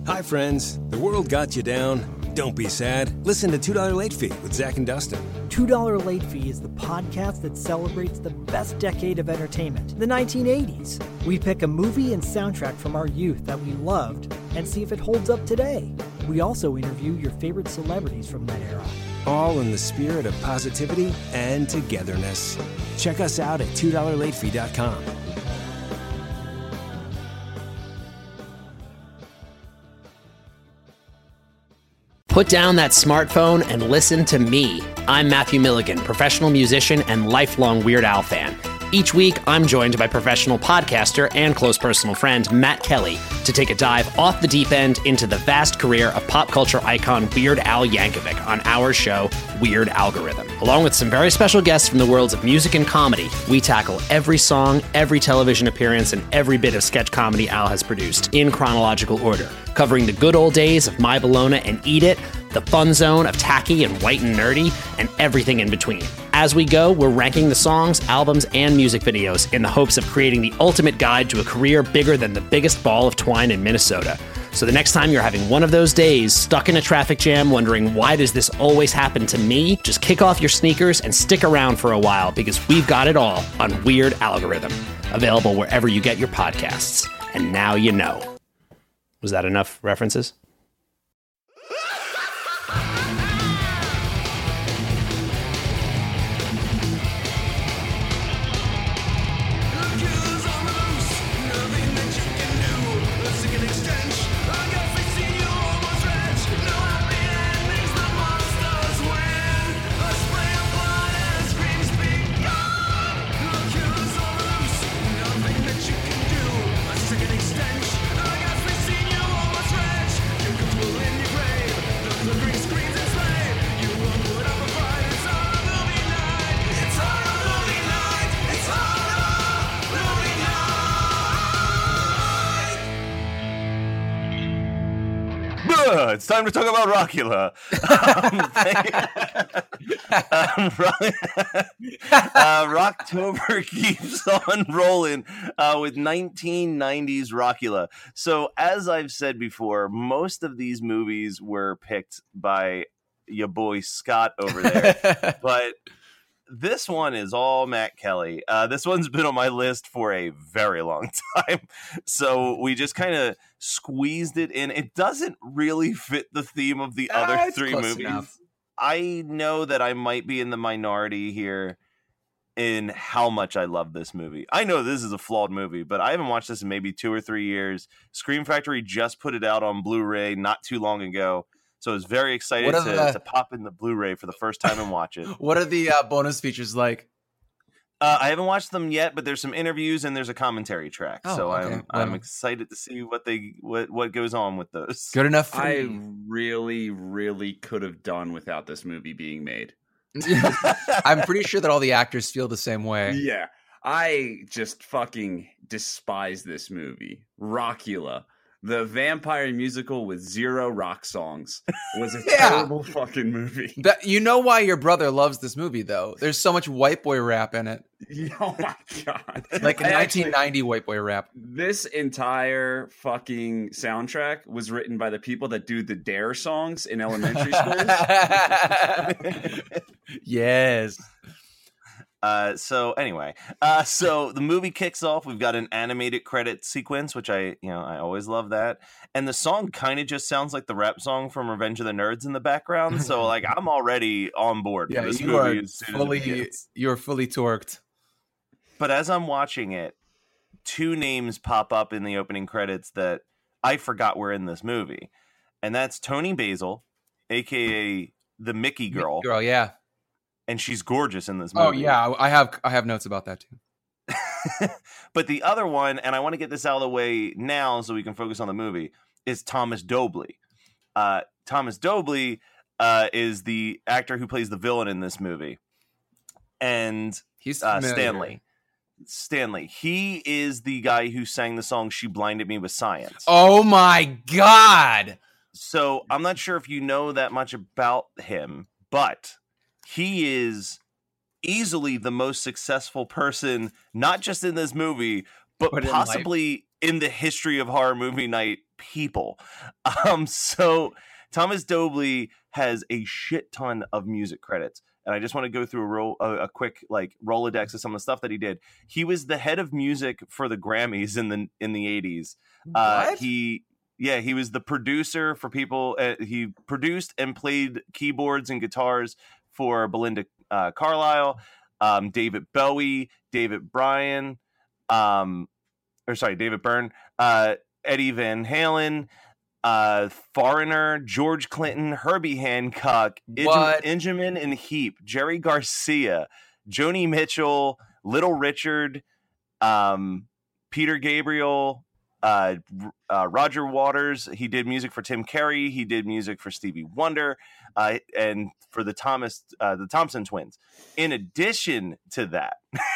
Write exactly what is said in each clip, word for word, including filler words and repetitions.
Hi, friends. The world got you down. Don't be sad. Listen to two dollar Late Fee with Zach and Dustin. two dollar Late Fee is the podcast that celebrates the best decade of entertainment, the nineteen eighties. We pick a movie and soundtrack from our youth that we loved and see if it holds up today. We also interview your favorite celebrities from that era. All in the spirit of positivity and togetherness. Check us out at two dollar late fee dot com. Put down that smartphone and listen to me. I'm Matthew Milligan, professional musician and lifelong Weird Al fan. Each week, I'm joined by professional podcaster and close personal friend Matt Kelly to take a dive off the deep end into the vast career of pop culture icon Weird Al Yankovic on our show, Weird Algorithm. Along with some very special guests from the worlds of music and comedy, we tackle every song, every television appearance, and every bit of sketch comedy Al has produced in chronological order, covering the good old days of My Bologna and Eat It, the fun zone of tacky and white and nerdy, and everything in between. As we go, we're ranking the songs, albums, and music videos in the hopes of creating the ultimate guide to a career bigger than the biggest ball of twine in Minnesota. So the next time you're having one of those days, stuck in a traffic jam, wondering why does this always happen to me, just kick off your sneakers and stick around for a while because we've got it all on Weird Algorithm, available wherever you get your podcasts. And now you know. Was that enough references? It's time to talk about Rockula. um, uh, Rocktober keeps on rolling uh, with nineteen nineties Rockula. So, as I've said before, most of these movies were picked by your boy Scott over there, but this one is all Matt Kelly. Uh, this one's been on my list for a very long time. So we just kind of squeezed it in. It doesn't really fit the theme of the uh, other three movies. Enough. I know that I might be in the minority here in how much I love this movie. I know this is a flawed movie, but I haven't watched this in maybe two or three years. Scream Factory just put it out on Blu-ray not too long ago. So I was very excited to, the, to pop in the Blu-ray for the first time and watch it. What are the uh, bonus features like? Uh, I haven't watched them yet, but there's some interviews and there's a commentary track. Oh, so okay. I'm Well, I'm excited to see what they what, what goes on with those. Good enough for I me. really, really could have done without this movie being made. I'm pretty sure that all the actors feel the same way. Yeah. I just fucking despise this movie. Rockula. The vampire musical with zero rock songs was a Yeah. terrible fucking movie. That, you know why your brother loves this movie, though. There's so much white boy rap in it. Oh my God. Like a I nineteen ninety actually, white boy rap. This entire fucking soundtrack was written by the people that do the Dare songs in elementary schools. Yes. Uh, so anyway, uh, so the movie kicks off. We've got an animated credit sequence, which I, you know, I always love that. And the song kind of just sounds like the rap song from Revenge of the Nerds in the background. So like, I'm already on board Yeah, for this you movie. are As soon fully, as it begins. you're fully torqued. But as I'm watching it, two names pop up in the opening credits that I forgot were in this movie. And that's Toni Basil, A K A the Mickey Girl. Girl, yeah. And she's gorgeous in this movie. Oh yeah, I have I have notes about that too. But the other one, and I want to get this out of the way now so we can focus on the movie, is Thomas Dobley. Uh, Thomas Dobley uh, is the actor who plays the villain in this movie. And He's uh, familiar. Stanley. Stanley. He is the guy who sang the song She Blinded Me with Science. Oh my God. So I'm not sure if you know that much about him, but he is easily the most successful person, not just in this movie, but, But in possibly in the history of Horror Movie Night, people. Um, so Thomas Dolby has a shit ton of music credits. And I just want to go through a, roll, a, a quick like Rolodex of some of the stuff that he did. He was the head of music for the Grammys in the in the eighties. Uh, What? he yeah he was the producer for people. Uh, he produced and played keyboards and guitars for Belinda uh, Carlisle, um, David Bowie, David Bryan, um, or sorry David Byrne, uh, Eddie Van Halen. Uh, Foreigner, George Clinton, Herbie Hancock, What? Injamin and Heap, Jerry Garcia, Joni Mitchell, Little Richard, um, Peter Gabriel, uh, uh, Roger Waters. He did music for Tim Carey. He did music for Stevie Wonder, uh, and for the Thomas, uh, the Thompson Twins. In addition to that.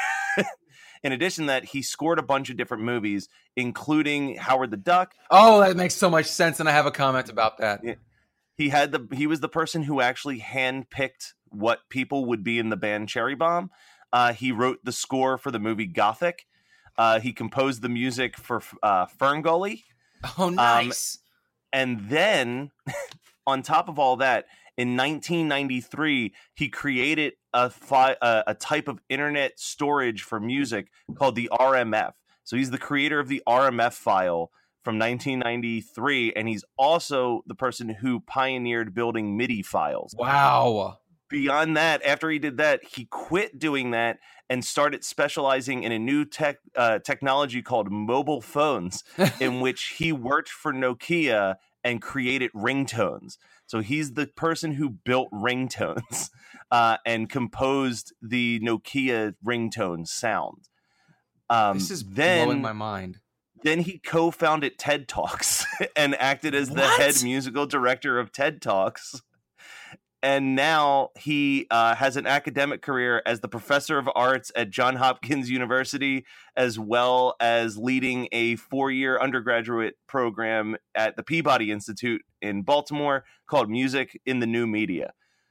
In addition to that, he scored a bunch of different movies, including Howard the Duck. Oh, that makes so much sense, and I have a comment about that. He had the he was the person who actually handpicked what people would be in the band Cherry Bomb. Uh, he wrote the score for the movie Gothic. Uh, he composed the music for uh, Ferngully. Oh, nice. Um, and then, on top of all that, in nineteen ninety-three, he created a, fi- a, a type of internet storage for music called the R M F. So he's the creator of the R M F file from nineteen ninety-three, and he's also the person who pioneered building MIDI files. Wow. Beyond that, after he did that, he quit doing that and started specializing in a new tech uh, technology called mobile phones, in which he worked for Nokia and created ringtones. So he's the person who built ringtones uh, and composed the Nokia ringtone sound. Um, This is then, blowing my mind. Then he co-founded TED Talks and acted as the What? head musical director of TED Talks. And now he uh, has an academic career as the professor of arts at Johns Hopkins University, as well as leading a four-year undergraduate program at the Peabody Institute in Baltimore called Music in the New Media.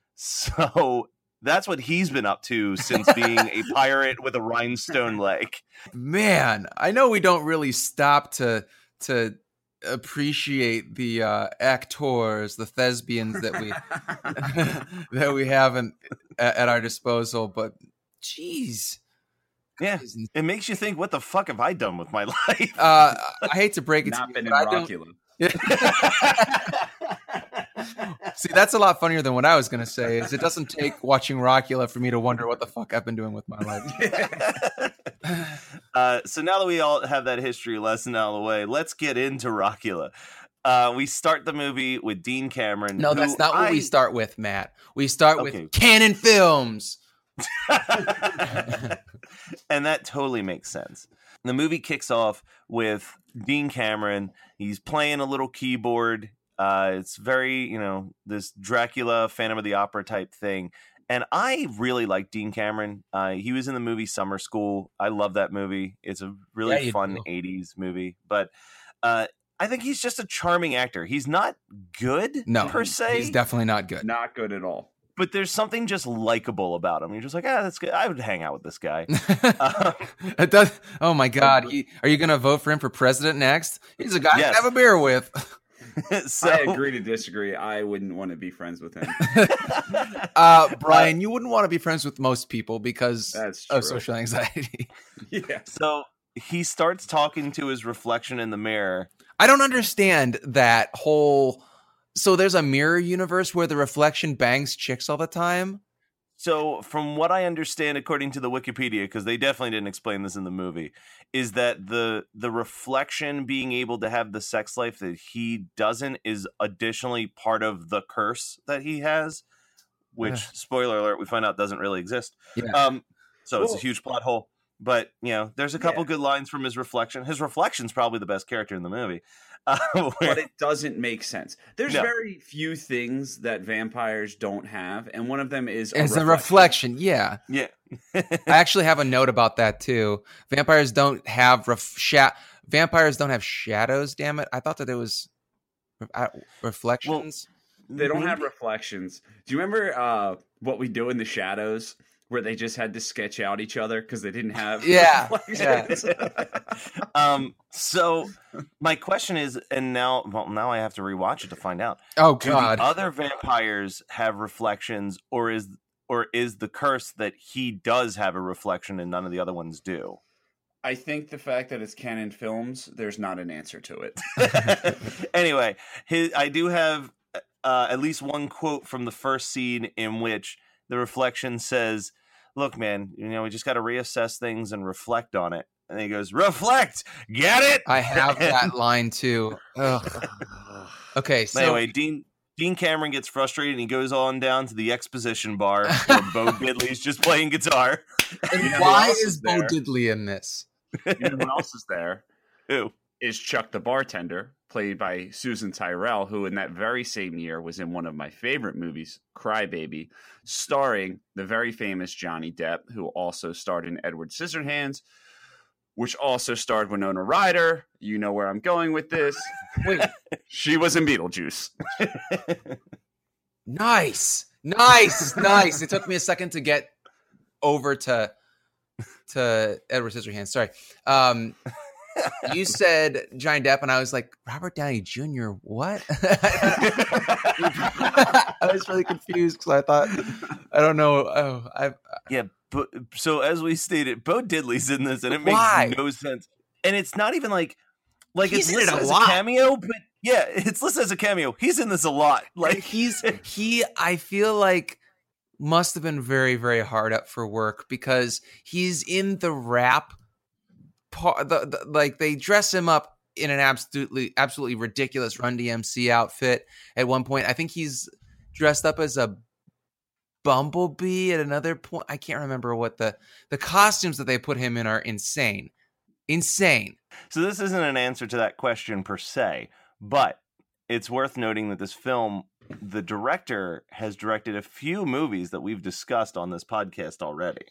So that's what he's been up to since being a pirate with a rhinestone leg. Man, I know we don't really stop to to appreciate the uh, actors, the thespians that we that we have in, at, at our disposal, but geez. Yeah, it makes you think, what the fuck have I done with my life? Uh, I hate to break it Not to been you, in but I don't- Rockula. See, that's a lot funnier than what I was going to say. Is it doesn't take watching Rockula for me to wonder what the fuck I've been doing with my life. uh, so now that we all have that history lesson out of the way, let's get into Rockula. Uh, we start the movie with Dean Cameron. No, that's who not what I- we start with, Matt. We start Okay. with Canon Films. And that totally makes sense. The movie kicks off with Dean Cameron. He's playing a little keyboard. Uh, it's very, you know, this Dracula, Phantom of the Opera type thing. And I really like Dean Cameron. Uh, he was in the movie Summer School. I love that movie. It's a really Yeah, you fun do. eighties movie. But uh, I think he's just a charming actor. He's not good No, per se. he's definitely not good. Not good at all. But there's something just likable about him. You're just like, ah, that's good. I would hang out with this guy. Uh, It does. Oh my God! He, are you going to vote for him for president next? He's a guy Yes. to have a beer with. so, I agree to disagree. I wouldn't want to be friends with him. Uh, Brian, you wouldn't want to be friends with most people because That's of true. social anxiety. Yeah. So he starts talking to his reflection in the mirror. I don't understand that whole. So there's a mirror universe where the reflection bangs chicks all the time. So from what I understand, according to the Wikipedia, because they definitely didn't explain this in the movie, is that the the reflection being able to have the sex life that he doesn't is additionally part of the curse that he has, which, Ugh. spoiler alert, we find out doesn't really exist. Yeah. Um, so it's a Cool. huge plot hole. But, you know, there's a couple Yeah. good lines from his reflection. His reflection's probably the best character in the movie. Uh, where- But it doesn't make sense. There's No. very few things that vampires don't have, and one of them is a It's a reflection. reflection. Yeah. yeah. I actually have a note about that too. Vampires don't have ref- sha- Vampires don't have shadows. Damn it! I thought that it was re- uh, reflections. They don't have Maybe- reflections. Do you remember uh, What We Do in the Shadows, where they just had to sketch out each other because they didn't have Yeah, reflections. um. So my question is, and now, well, now I have to rewatch it to find out. Oh Do God. the other vampires have reflections, or is or is the curse that he does have a reflection and none of the other ones do? I think the fact that it's canon films, there's not an answer to it. Anyway, his, I do have uh, at least one quote from the first scene in which the reflection says, "Look, man, you know, we just got to reassess things and reflect on it." And he goes, "Reflect, get it?" I have that line too. Ugh. Okay, so Anyway, Dean Dean Cameron gets frustrated and he goes on down to the exposition bar where Bo Diddley's just playing guitar. and You know why who else is is Bo there? Diddley in this? You know who else is there? Who? Is Chuck the bartender, played by Susan Tyrell, who in that very same year was in one of my favorite movies, Cry Baby, starring the very famous Johnny Depp, who also starred in Edward Scissorhands, which also starred Winona Ryder. You know where I'm going with this. Wait, She was in Beetlejuice. nice, nice, nice. It took me a second to get over to to Edward Scissorhands. Sorry. Um, you said Johnny Depp, and I was like, Robert Downey Junior What? I was really confused because I thought, I don't know. Oh, I Yeah, but so as we stated, Bo Diddley's in this, and it makes Why? no sense. And it's not even like like He's it's in it listed a as lot. a cameo, but yeah, it's listed as a cameo. He's in this a lot. like Like he's he. I feel like must have been very very hard up for work because he's in the rap part. The, the, like they dress him up in an absolutely absolutely ridiculous Run D M C outfit at one point. I think he's dressed up as a Bumblebee at another point. I can't remember what the the costumes that they put him in are insane, insane. So this isn't an answer to that question per se, but it's worth noting that this film, the director has directed a few movies that we've discussed on this podcast already.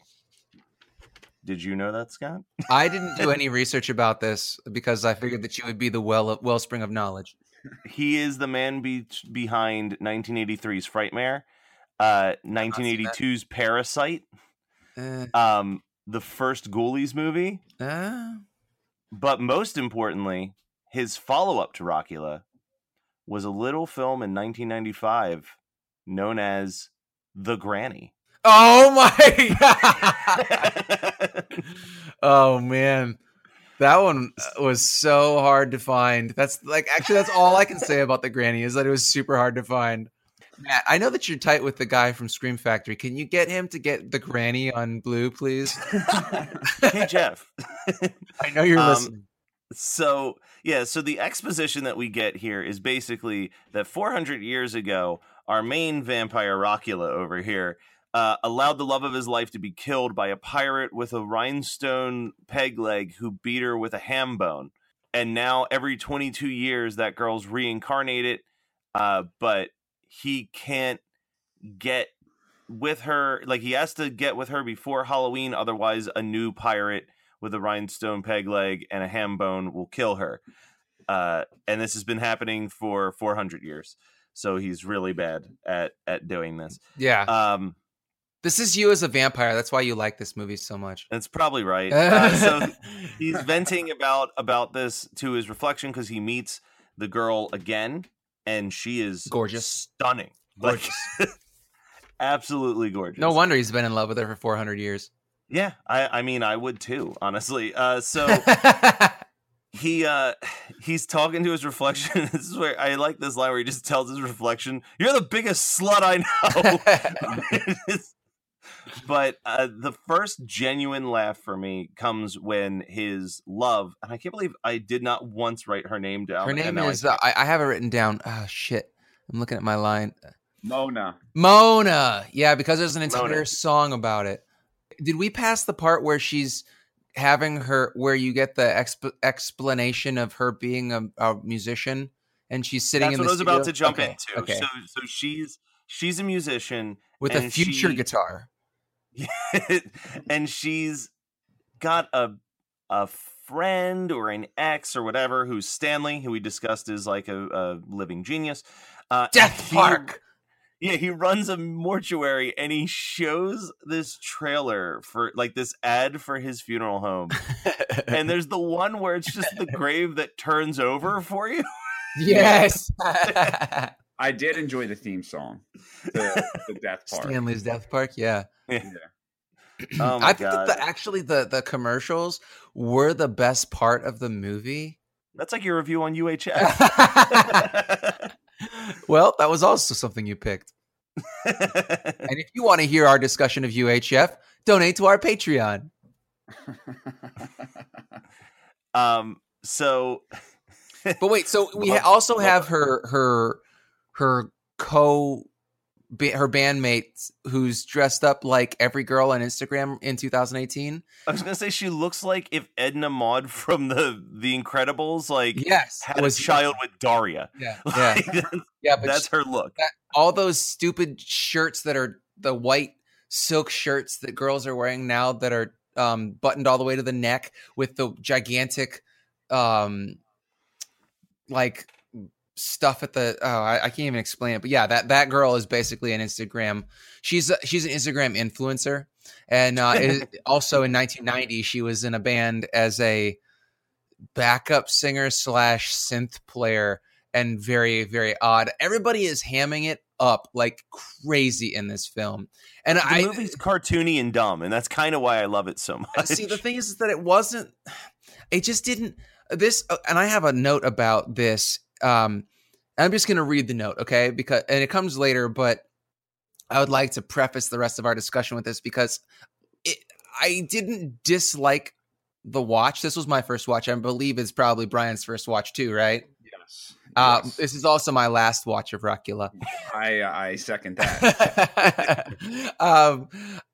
Did you know that, Scott? I didn't do any research about this because I figured that you would be the well wellspring of knowledge. He is the man be- behind nineteen eighty-three's Frightmare, uh, nineteen eighty-two's Parasite, Uh, um, the first Ghoulies movie, uh, but most importantly, his follow-up to Rockula was a little film in nineteen ninety-five known as The Granny. oh my god! Oh man, that one was so hard to find. That's like actually that's all I can say about The Granny is that it was super hard to find. Matt, I know that you're tight with the guy from Scream Factory. Can you get him to get The Granny on Blue, please? Hey, Jeff. I know you're Um, listening. So, yeah, so the exposition that we get here is basically that four hundred years ago, our main vampire, Rockula, over here, uh, allowed the love of his life to be killed by a pirate with a rhinestone peg leg who beat her with a ham bone. And now every twenty-two years, that girl's reincarnated, uh, but he can't get with her. Like, he has to get with her before Halloween, otherwise a new pirate with a rhinestone peg leg and a ham bone will kill her. Uh, and this has been happening for four hundred years. So he's really bad at, at doing this. Yeah, Um, this is you as a vampire. That's why you like this movie so much. that's probably right. Uh, so he's venting about, about this to his reflection because he meets the girl again and she is Gorgeous. stunning. Like, absolutely gorgeous. No wonder he's been in love with her for four hundred years. Yeah, I, I mean, I would too, honestly. Uh, so he uh, he's talking to his reflection. This is where I like this line where he just tells his reflection, "You're the biggest slut I know." But uh, the first genuine laugh for me comes when his love, and I can't believe I did not once write her name down. Her and name now is, I uh, I, I have it written down. Oh, shit. I'm looking at my line. Mona. Mona. Yeah, because there's an entire Mona. song about it. Did we pass the part where she's having her, where you get the exp- explanation of her being a, a musician and she's sitting That's in what the I was about studio? to jump Okay, into. Okay. So, so she's she's a musician With a and future she- guitar. and she's got a a friend or an ex or whatever who's Stanley, who we discussed is like a, a living genius. Uh, Death and he- Park. Yeah, he runs a mortuary and he shows this trailer for like this ad for his funeral home. And there's the one where it's just the grave that turns over for you. Yes. I did enjoy the theme song, the, the death part. Stanley's Death Park, yeah. Yeah. Yeah. Oh my I think God. that the, actually the, the commercials were the best part of the movie. That's like your review on U H F. Well, that was also something you picked. And if you want to hear our discussion of U H F, donate to our Patreon. um. So, But wait, so we ha- also have her her her co ba- her bandmate who's dressed up like every girl on Instagram in two thousand eighteen. I was gonna say she looks like if Edna Maude from the The Incredibles like Yes, had was a child with Daria. Yeah, Like, yeah, that's, yeah. But that's she- her look. that, all those stupid shirts that are the white silk shirts that girls are wearing now that are um, buttoned all the way to the neck with the gigantic um, like stuff at the oh I, I can't even explain it, but yeah, that that girl is basically an Instagram. She's a, she's an Instagram influencer, and uh, it, also in nineteen ninety she was in a band as a backup singer slash synth player, and very very odd. Everybody is hamming it up like crazy in this film, and The I movie's cartoony and dumb, and that's kind of why I love it so much. see the thing is, is that it wasn't. It just didn't. This and I have a note about this. Um, I'm just going to read the note, okay? Because and it comes later, but I would like to preface the rest of our discussion with this because it, I didn't dislike the watch. This was my first watch. I believe it's probably Brian's first watch too, right? Yes. Uh, yes. This is also my last watch of Rockula. I I second that. um,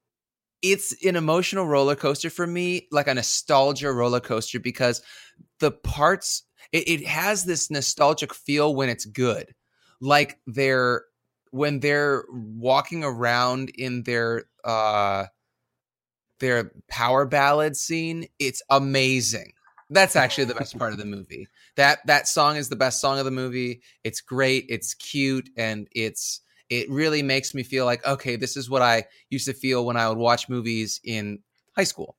it's an emotional roller coaster for me, like a nostalgia roller coaster, because the parts it, it has this nostalgic feel when it's good, like they're when they're walking around in their uh their power ballad scene. It's amazing. That's actually the best part of the movie. That that song is the best song of the movie. It's great. It's cute, and it's it really makes me feel like, okay, this is what I used to feel when I would watch movies in high school.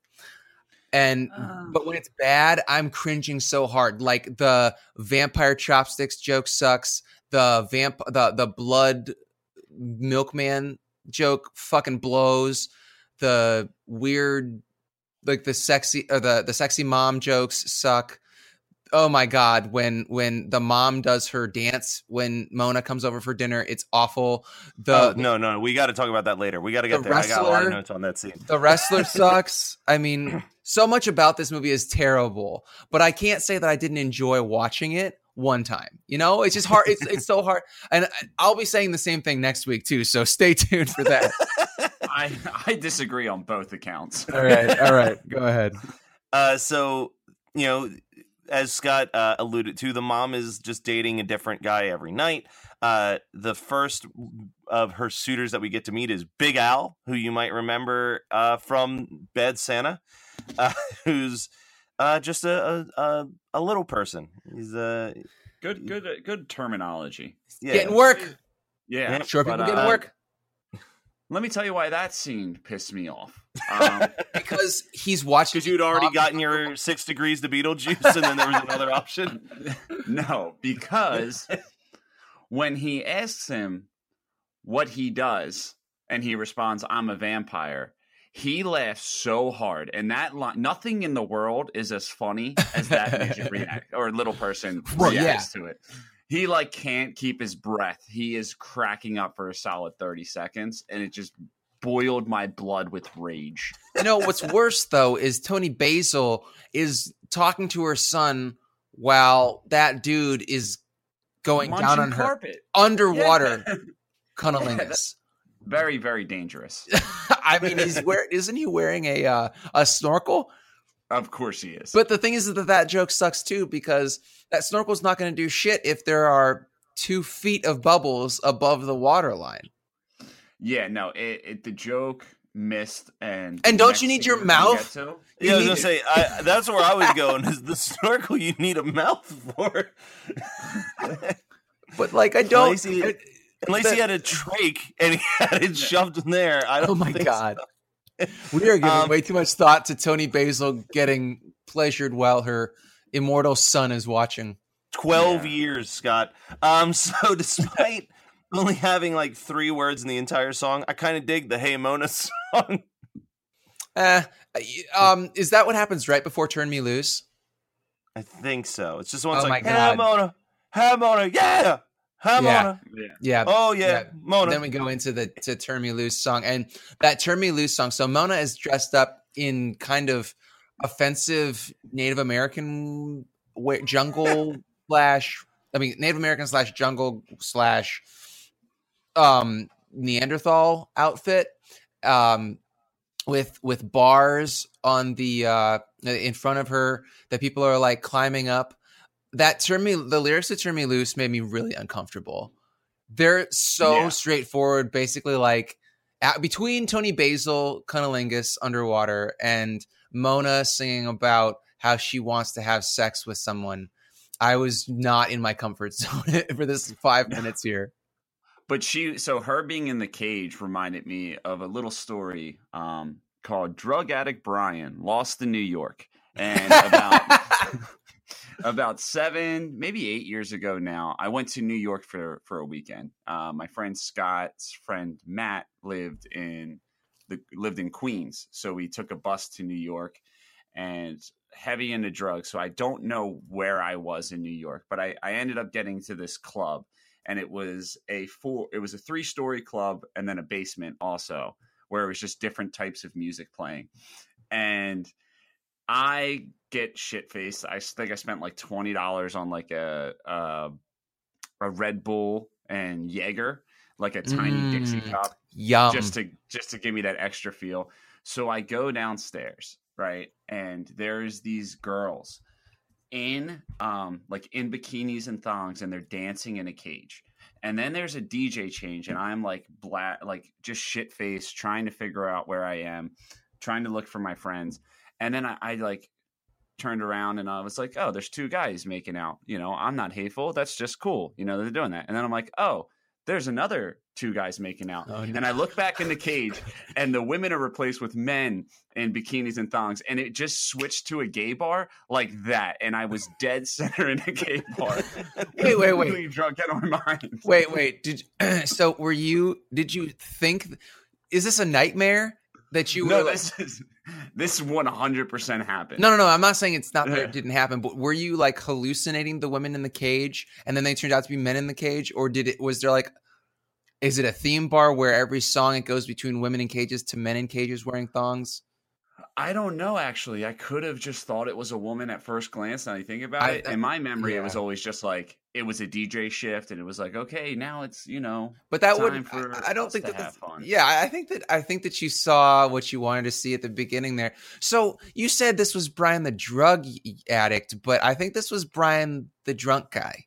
And Uh. but when it's bad, I'm cringing so hard. Like the vampire chopsticks joke sucks. The vamp the the blood milkman joke fucking blows. The weird like the sexy or the the sexy mom jokes suck. Oh my God, when when the mom does her dance when Mona comes over for dinner, it's awful. The oh, no, no, we got to talk about that later. We got to get the there. I got a lot of wrestler- notes on that scene. The wrestler sucks. I mean, so much about this movie is terrible, but I can't say that I didn't enjoy watching it one time. You know, it's just hard. It's it's so hard. And I'll be saying the same thing next week too. So stay tuned for that. I I disagree on both accounts. All right. All right. Go ahead. Uh, so, you know, as Scott uh, alluded to, the mom is just dating a different guy every night. Uh, the first of her suitors that we get to meet is Big Al, who you might remember uh, from Bad Santa, uh, who's uh, just a, a a little person. He's a Good good good terminology. yeah. Getting work. Yeah, Yep. Sure, people but, getting uh, work Let me tell you why that scene pissed me off. Um, because he's watching. Because you'd already gotten your six degrees to Beetlejuice, and then there was another option. no, because when he asks him what he does, and he responds, "I'm a vampire," he laughs so hard, and that li- nothing in the world is as funny as that midget react or little person Well, reacts to it. He like can't keep his breath. He is cracking up for a solid thirty seconds, and it just boiled my blood with rage. You know what's worse though is Tony Basil is talking to her son while that dude is going Munching down on her carpet underwater Yeah. cunnilingus. Very, very dangerous. I mean, he's wear isn't he wearing a uh, a snorkel? Of course he is. But the thing is that that joke sucks too, because that snorkel's not going to do shit if there are two feet of bubbles above the waterline. yeah, no, it, it the joke missed, and And the don't next you need thing your we're gonna mouth? get to- Yeah, I was need- gonna say I, that's where I was going. Is the snorkel you need a mouth for? But like, I don't. Lacey- I- Unless he had a trach and he had it shoved in there. I don't Oh my think God. So. We are giving Um, way too much thought to Toni Basil getting pleasured while her immortal son is watching. twelve Yeah. years, Scott. Um, so despite only having like three words in the entire song, I kind of dig the Hey Mona song. Uh, um, is that what happens right before Turn Me Loose? I think so. It's just one's Oh like, my Hey God. Mona, Hey Mona, yeah, Hey Yeah. Mona. Yeah. Yeah. Oh yeah, Yeah. Mona. Then we go into the to Turn Me Loose song, and that Turn Me Loose song. So Mona is dressed up in kind of offensive Native American wa- jungle slash, I mean Native American slash jungle slash um Neanderthal outfit, um, with with bars on the uh in front of her that people are like climbing up. That Turn Me, the lyrics to Turn Me Loose made me really uncomfortable. They're so Yeah. straightforward, basically like at, between Toni Basil, Cunnilingus, Underwater, and Mona singing about how she wants to have sex with someone. I was not in my comfort zone for this five minutes here. But she, so her being in the cage reminded me of a little story um, called "Drug Addict Brian Lost in New York," and about about seven, maybe eight years ago now, I went to New York for for a weekend. Uh, my friend Scott's friend Matt lived in the lived in Queens, so we took a bus to New York, and heavy into drugs. So I don't know where I was in New York, but I, I ended up getting to this club. And it was a four, it was a three story club and then a basement also, where it was just different types of music playing. And I get shit faced. I think I spent like twenty dollars on like a, a, a Red Bull and Jaeger, like a tiny Mm, Dixie cup, Yum. just to, just to give me that extra feel. So I go downstairs, right? And there's these girls in um like in bikinis and thongs, and they're dancing in a cage. And then there's a D J change, and I'm like black, like just shit faced, trying to figure out where I am, trying to look for my friends. And then I, I like turned around and I was like, oh, there's two guys making out. You know, I'm not hateful. That's just cool. You know, they're doing that. And then I'm like, oh, there's another two guys making out. Oh, no. And I look back in the cage, and the women are replaced with men in bikinis and thongs. And it just switched to a gay bar like that. And I was dead center in a gay bar. Wait, wait, wait. Really drunk out of my mind. Wait, wait. Did so? Were you? Did you think? Is this a nightmare that you? No, were like- this is this one hundred percent happened. No, no, no. I'm not saying it's not that it didn't happen, but were you like hallucinating the women in the cage, and then they turned out to be men in the cage, or did it? Was there like? Is it a theme bar where every song it goes between women in cages to men in cages wearing thongs? I don't know, actually. I could have just thought it was a woman at first glance. Now you think about I- it. In my memory, yeah. it was always just like it was a D J shift, and it was like, okay, now it's, you know, But that time would. for I, I don't us think to that. have that's- fun. Yeah, I I think that. I think that you saw what you wanted to see at the beginning there. So you said this was Brian the drug addict, but I think this was Brian the drunk guy.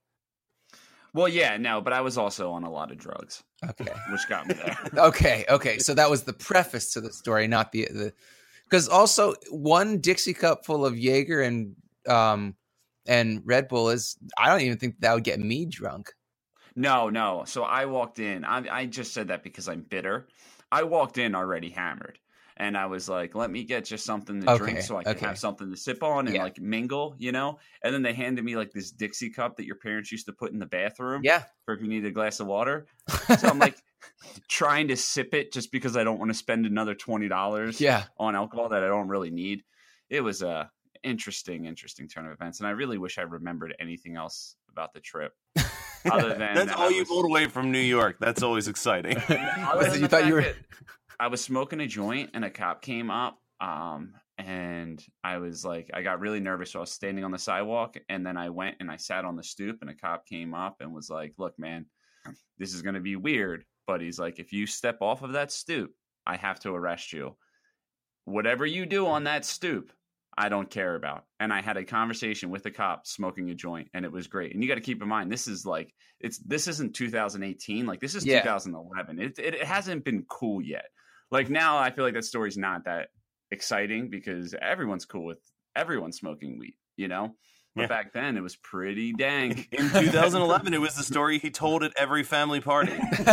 Well, yeah, no, but I was also on a lot of drugs, Okay. which got me there. Okay, okay. So that was the preface to the story, not the the because also one Dixie cup full of Jaeger and um and Red Bull is I don't even think that would get me drunk. No, no. So I walked in. I, I just said that because I'm bitter. I walked in already hammered. And I was like, let me get just something to Okay, drink so I can okay. have something to sip on and Yeah. like mingle, you know? And then they handed me like this Dixie cup that your parents used to put in the bathroom Yeah. for if you need a glass of water. So I'm like trying to sip it just because I don't want to spend another twenty dollars Yeah. on alcohol that I don't really need. It was a interesting, interesting turn of events. And I really wish I remembered anything else about the trip. Other than That's that all I you was- pulled away from New York. That's always exciting. Other than You the thought you fact were- that I was smoking a joint and a cop came up, um, and I was like, I got really nervous. So I was standing on the sidewalk, and then I went and I sat on the stoop, and a cop came up and was like, look, man, this is going to be weird, but he's like, if you step off of that stoop, I have to arrest you. Whatever you do on that stoop, I don't care about. And I had a conversation with a cop smoking a joint, and it was great. And you got to keep in mind, this is like, it's, this isn't two thousand eighteen. Like this is Yeah. two thousand eleven. It, it, it hasn't been cool yet. Like now I feel like that story's not that exciting because everyone's cool with everyone smoking weed, you know? But Yeah. back then, it was pretty dang. In two thousand eleven, it was the story he told at every family party.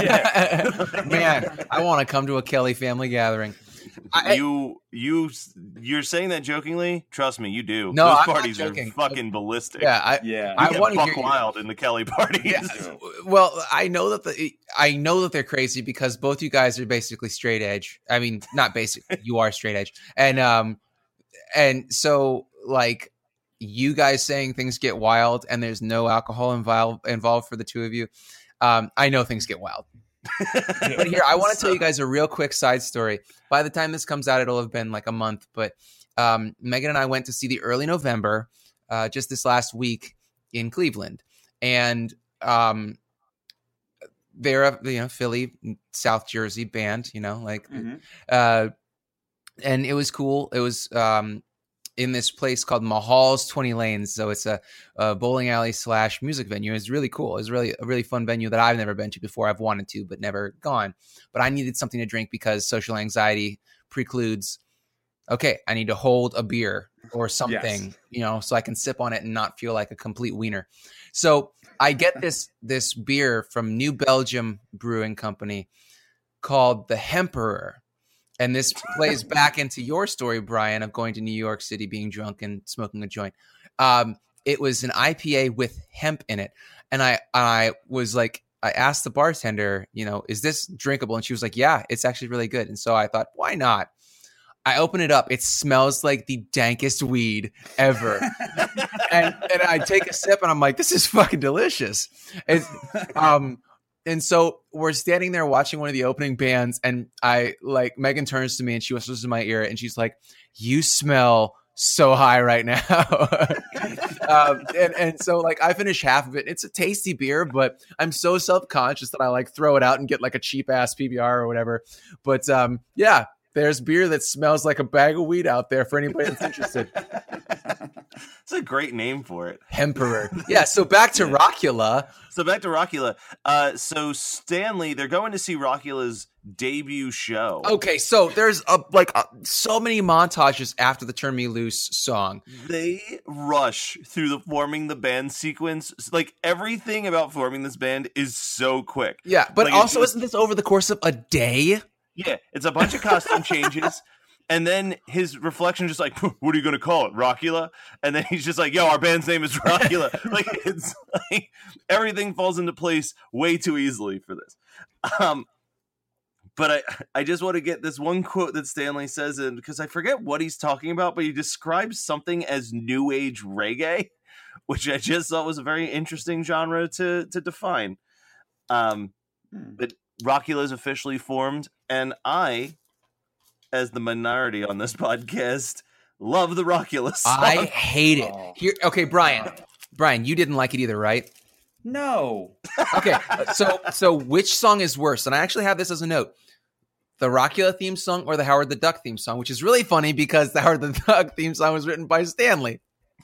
Man, I want to come to a Kelly family gathering. I, you you you're saying that jokingly? Trust me, you do. No, Those I'm not parties are joking. fucking ballistic. yeah, I, Yeah. I You want get to buck hear. wild in the Kelly parties. Yeah. Well, I know that the I know that they're crazy because both you guys are basically straight edge. I mean, not basic. You are straight edge, and um, and so like you guys saying things get wild, and there's no alcohol involved involved for the two of you. Um, I know things get wild. But here, I want to tell you guys a real quick side story. By the time this comes out, it'll have been like a month. But um, Megan and I went to see the Early November uh, just this last week in Cleveland, and um, they're a you know Philly, South Jersey band, you know, like, Mhm. uh, and it was cool. It was um, in this place called Mahal's twenty Lanes, so it's a, a bowling alley slash music venue. It's really cool. It's really a really fun venue that I've never been to before. I've wanted to, but never gone. But I needed something to drink because social anxiety precludes. Okay, I need to hold a beer or something, Yes. you know, so I can sip on it and not feel like a complete wiener. So I get this this beer from New Belgium Brewing Company called the Hemperor. And this plays back into your story, Brian, of going to New York City, being drunk and smoking a joint. Um, it was an I P A with hemp in it. And I I was like, I asked the bartender, you know, is this drinkable? And she was like, yeah, it's actually really good. And so I thought, why not? I open it up. It smells like the dankest weed ever. and and I take a sip and I'm like, this is fucking delicious. It's, um, and so we're standing there watching one of the opening bands, and I like Megan turns to me and she whispers in my ear and she's like, you smell so high right now. um, and, and so like I finish half of it. It's a tasty beer, but I'm so self-conscious that I like throw it out and get like a cheap ass P B R or whatever. But um, yeah, there's beer that smells like a bag of weed out there for anybody that's interested. It's a great name for it. Hemperor. Yeah. So back to Rockula. So back to Rockula. Uh, so Stanley, they're going to see Rockula's debut show. Okay, so there's a, like a, so many montages after the "Turn Me Loose" song. They rush through the forming the band sequence. Like everything about forming this band is so quick. Yeah, but Like, also it's- isn't this over the course of a day? Yeah, it's a bunch of costume changes. And then his reflection just like, what are you going to call it, Rockula? And then he's just like, yo, our band's name is Rockula. Like, it's like everything falls into place way too easily for this. Um, but I, I just want to get this one quote that Stanley says, in because I forget what he's talking about, but he describes something as new age reggae, which I just thought was a very interesting genre to, to define. Um, Hmm. but Rockula is officially formed, and I, as the minority on this podcast, love the Rockula song. I hate it. Oh. Here, okay, Brian. Brian, you didn't like it either, right? No. Okay, so so which song is worse? And I actually have this as a note: the Rockula theme song or the Howard the Duck theme song, which is really funny because the Howard the Duck theme song was written by Stanley.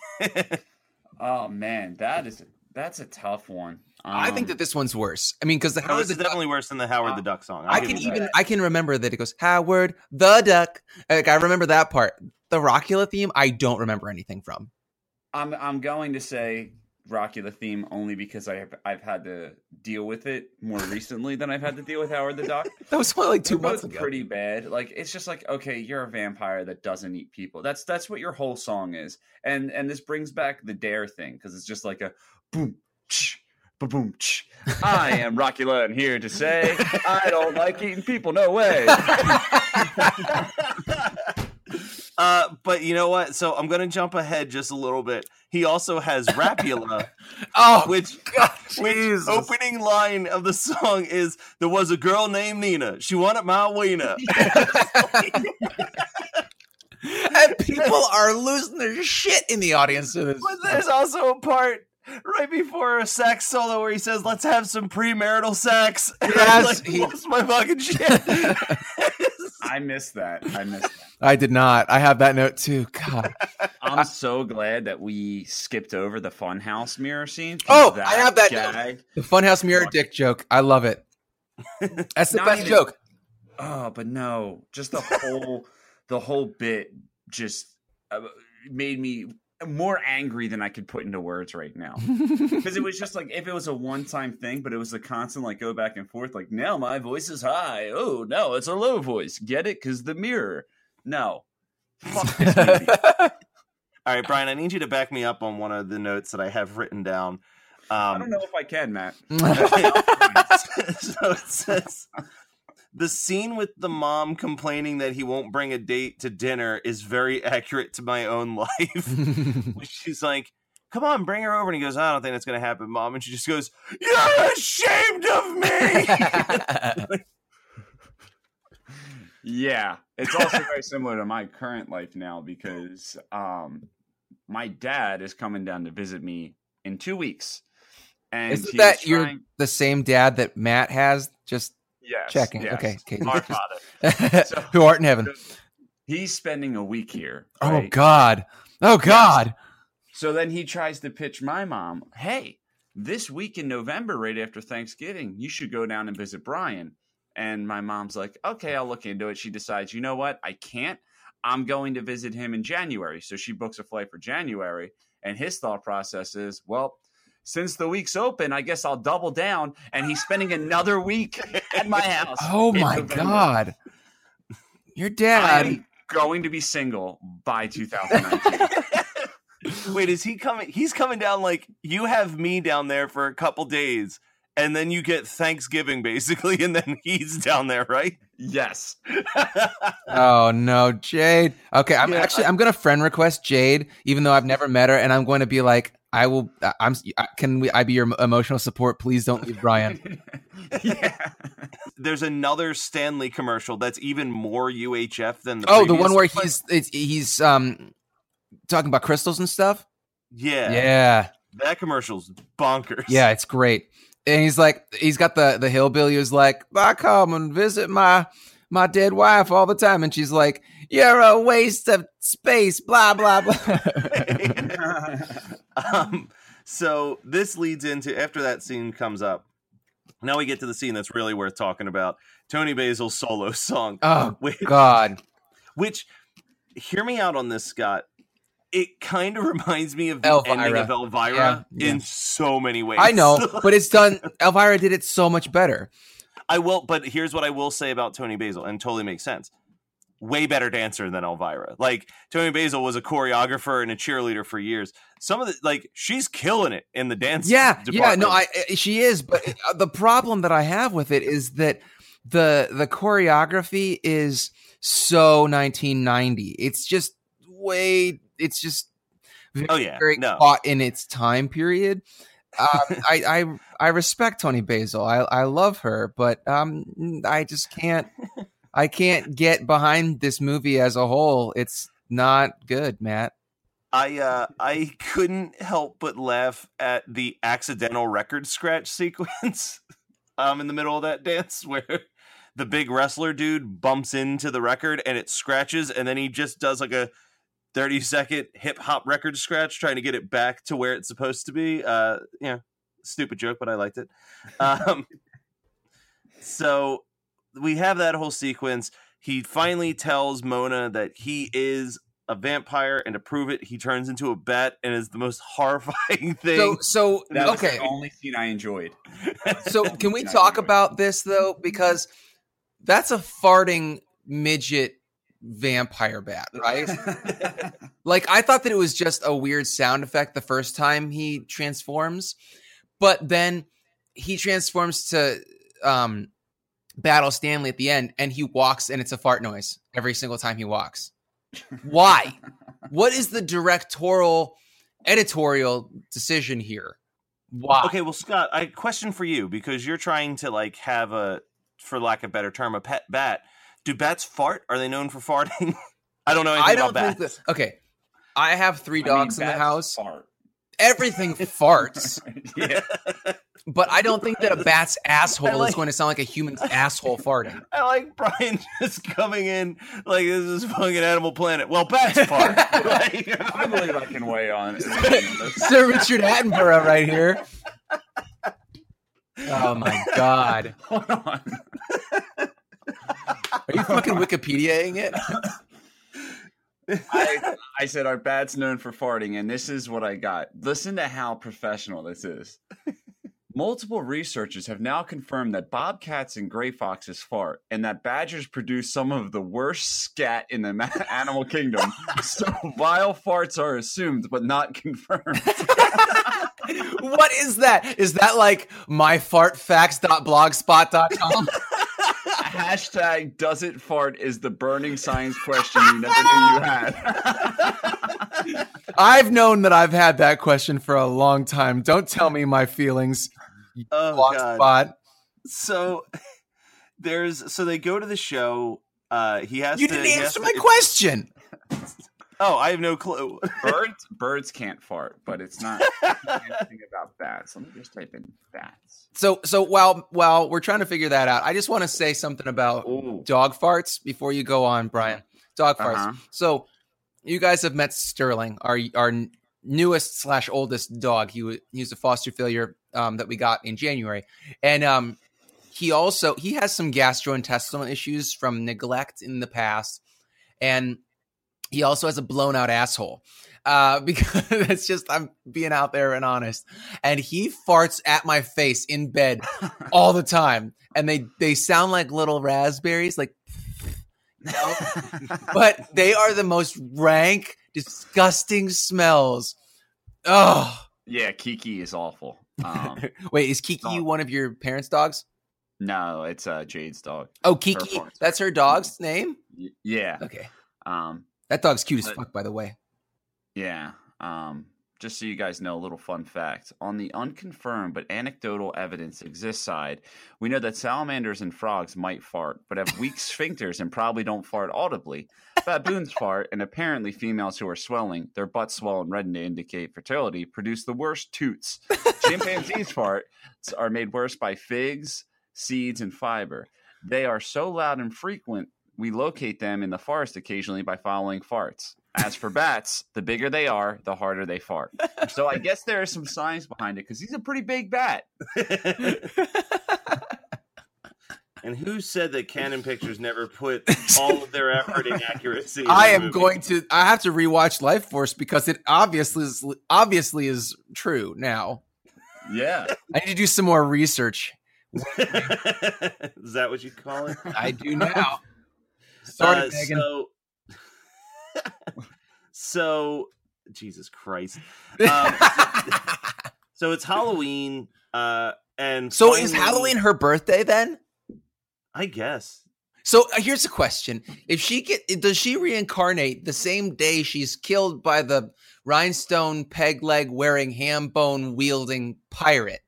Oh man, that is that's a tough one. Um, I think that this one's worse. I mean, because the No, Howard this the is Duck. definitely worse than the Howard the Duck song. I'll I give can you that. even I can remember that it goes Howard the Duck. Like I remember that part. The Rockula theme, I don't remember anything from. I'm I'm going to say Rockula theme only because I have I've had to deal with it more recently than I've had to deal with Howard the Duck. That was only like two They're months both ago. pretty bad. Like it's just like, okay, you're a vampire that doesn't eat people. That's that's what your whole song is. And and this brings back the Dare thing because it's just like a boom, ch, boom, ch. I am Rockula and here to say I don't like eating people. No way. Uh, but you know what? So I'm going to jump ahead just a little bit. He also has Rapula, Oh, which, God, which Jesus. opening line of the song is, there was a girl named Nina. She wanted my wiener. and people are losing their shit in the audience to this. But there's also a part right before a sax solo where he says, let's have some premarital sex. And I, Yes, like, he- lost my fucking shit. I missed that. I missed that. I did not. I have that note too. God. I'm so glad that we skipped over the Funhouse mirror scene. Oh, I have that gag. The Funhouse mirror dick joke. I love it. That's the Not best even- joke. Oh, but no, just the whole the whole bit just uh, made me more angry than I could put into words right now. Because it was just like, if it was a one-time thing, but it was a constant, like, go back and forth, like, now my voice is high. Oh, no, it's a low voice. Get it? Because the mirror. No. Fuck this movie. All right, Brian, I need you to back me up on one of the notes that I have written down. Um, I don't know if I can, Matt. So it says, the scene with the mom complaining that he won't bring a date to dinner is very accurate to my own life. She's like, come on, bring her over. And he goes, I don't think that's going to happen, Mom. And she just goes, you're ashamed of me. Yeah. It's also very similar to my current life now because um, my dad is coming down to visit me in two weeks. And Isn't he's that trying... you're the same dad that Matt has? Just yes, checking. Yes. Okay. okay. Our father. So, who art in heaven. He's spending a week here. Oh, right? God. Oh, God. So then he tries to pitch my mom, hey, this week in November, right after Thanksgiving, you should go down and visit Brian. And my mom's like, okay, I'll look into it. She decides, you know what? I can't. I'm going to visit him in January. So she books a flight for January. And his thought process is, well, since the week's open, I guess I'll double down. And he's spending another week at my house. Oh, my November. God. Your dad. I'm going to be single by two thousand nineteen. Wait, is he coming? He's coming down like you have me down there for a couple days. And then you get Thanksgiving, basically, and then he's down there, right? Yes. Oh, no, Jade. Okay, I'm Yeah, actually, I- I'm going to friend request Jade, even though I've never met her, and I'm going to be like, I will, I'm, can we, I be your emotional support? Please don't leave Brian. Yeah. There's another Stanley commercial that's even more U H F than the Oh, the previous one where he's, it's, he's um talking about crystals and stuff? Yeah. Yeah. That commercial's bonkers. Yeah, it's great. And he's like, he's got the, the hillbilly who's like, I come and visit my, my dead wife all the time. And she's like, you're a waste of space, blah, blah, blah. um, so this leads into, after that scene comes up, now we get to the scene that's really worth talking about. Tony Basil's solo song. Oh, which, God. Which, hear me out on this, Scott. It kind of reminds me of the Elvira. ending of Elvira Yeah, yeah. in so many ways. I know, but it's done. Elvira did it so much better. I will, but here's what I will say about Tony Basil, and totally makes sense. Way better dancer than Elvira. Like, Tony Basil was a choreographer and a cheerleader for years. Some of the, like, she's killing it in the dance. Yeah, department. yeah, no, I she is, but the problem that I have with it is that the the choreography is so nineteen ninety. It's just way, it's just very, Oh, yeah, very no. caught in its time period. Um, I, I I respect Tony Basil. I I love her, but um, I just can't. I can't get behind this movie as a whole. It's not good, Matt. I uh, I couldn't help but laugh at the accidental record scratch sequence um, in the middle of that dance where the big wrestler dude bumps into the record and it scratches, and then he just does like a thirty second hip hop record scratch trying to get it back to where it's supposed to be. Uh, you know, stupid joke, but I liked it. Um, so we have that whole sequence. He finally tells Mona that he is a vampire, and to prove it, he turns into a bat and is the most horrifying thing. So, so That was okay. the only scene I enjoyed. So can we talk about this though? Because that's a farting midget vampire bat, right? Like, I thought that it was just a weird sound effect the first time he transforms, but then he transforms to um, Battle Stanley at the end, and he walks, and it's a fart noise every single time he walks. Why? What is the directorial, editorial decision here? Why? Okay, well, Scott, I question for you, because you're trying to like have a, for lack of a better term, a pet bat. Do bats fart? Are they known for farting? I don't know anything I don't about think bats. that. Okay, I have three I mean, dogs in the bats house. fart. Everything farts, Yeah. but I don't think that a bat's asshole I like- is going to sound like a human's asshole farting. I like Brian just coming in like this is fucking Animal Planet. Well, bats fart. Like, I believe I can weigh on. Sir Richard Attenborough right here. Oh my God. Hold on. Are you fucking Wikipediaing it? I, I said, are bats known for farting? And this is what I got. Listen to how professional this is. Multiple researchers have now confirmed that bobcats and gray foxes fart, and that badgers produce some of the worst scat in the ma- animal kingdom. So vile farts are assumed, but not confirmed. What is that? Is that like my fart facts dot blogspot dot com? Hashtag does it fart is the burning science question you never knew you had. I've known that I've had that question for a long time. Don't tell me my feelings. Oh, Blogspot. God. So there's so they go to the show. Uh, he has You to. didn't he answer has my to, question. Oh, I have no clue. Birds, birds can't fart, but it's not anything about bats. Let me just type in bats. So, so while while we're trying to figure that out, I just want to say something about Ooh. dog farts before you go on, Brian. Dog farts. Uh-huh. So, you guys have met Sterling, our our newest slash oldest dog. He was he was a foster failure um, that we got in January, and um, he also he has some gastrointestinal issues from neglect in the past, and he also has a blown out asshole. Uh, because it's just, I'm being out there and honest. And he farts at my face in bed all the time. And they, they sound like little raspberries, like, you know? But they are the most rank, disgusting smells. Oh, Yeah, Kiki is awful. Um, wait, is Kiki Oh. one of your parents' dogs? no, it's uh, Jade's dog. Oh, Kiki, farts. that's her dog's name? Y- yeah. Okay. Um, That dog's cute as But- fuck, by the way. Yeah. Um, just so you guys know, a little fun fact. On the unconfirmed but anecdotal evidence exists side, we know that salamanders and frogs might fart, but have weak sphincters and probably don't fart audibly. Baboons fart, and apparently females who are swelling, their butts swell and redden to indicate fertility, produce the worst toots. Chimpanzees farts are made worse by figs, seeds, and fiber. They are so loud and frequent, we locate them in the forest occasionally by following farts. As for bats, the bigger they are, the harder they fart. So I guess there is some science behind it because he's a pretty big bat. And who said that Canon Pictures never put all of their effort in accuracy? in I their am movie? going to. I have to rewatch Life Force because it obviously is, obviously is true now. Yeah. I need to do some more research. Is that what you call it? I do now. Sorry, Uh, Megan. so, so, Jesus Christ. Um, so it's Halloween, uh, and So is finally- Halloween her birthday then? I guess. So uh, here's a question: If she get, does she reincarnate the same day she's killed by the rhinestone peg leg wearing ham bone wielding pirate?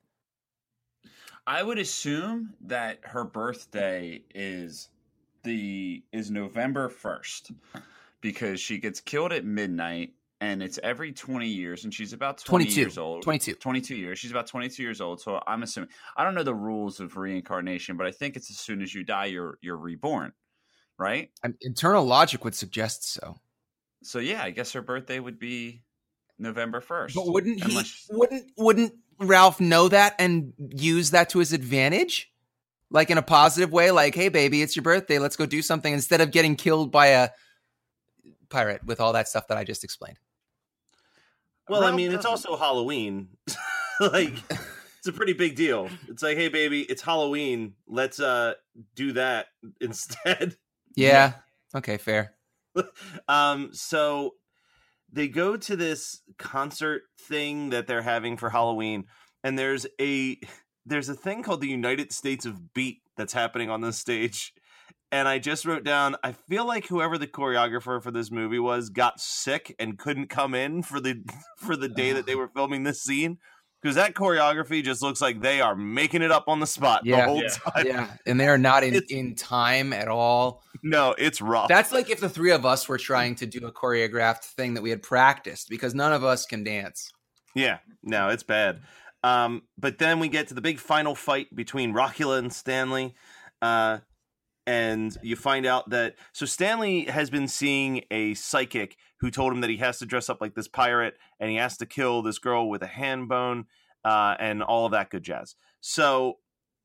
I would assume that her birthday is the is November first because she gets killed at midnight and it's every twenty years and she's about twenty twenty-two years old. twenty-two twenty-two years. She's about twenty-two years old. So I'm assuming I don't know the rules of reincarnation, but I think it's as soon as you die you're you're reborn, right? Um, Internal logic would suggest so. So yeah, I guess her birthday would be November first. But wouldn't he? Unless- Wouldn't wouldn't Ralph know that and use that to his advantage, like in a positive way? Like, hey, baby, it's your birthday. Let's go do something instead of getting killed by a pirate with all that stuff that I just explained. Well, I Ralph mean, it's doesn't- also Halloween. Like, it's a pretty big deal. It's like, hey, baby, it's Halloween. Let's uh do that instead. Yeah. Okay. Fair. Um, so they go to this concert thing that they're having for Halloween, and there's a there's a thing called the United States of Beat that's happening on this stage. And I just wrote down, I feel like whoever the choreographer for this movie was got sick and couldn't come in for the for the day that they were filming this scene. Because that choreography just looks like they are making it up on the spot the Yeah. whole Yeah. time. Yeah. And they are not in, It's- in time at all. No, it's rough. That's like if the three of us were trying to do a choreographed thing that we had practiced because none of us can dance. Yeah, no, it's bad. Um, but then we get to the big final fight between Rockula and Stanley. Uh, and you find out that so Stanley has been seeing a psychic who told him that he has to dress up like this pirate and he has to kill this girl with a hand bone uh, and all of that good jazz. So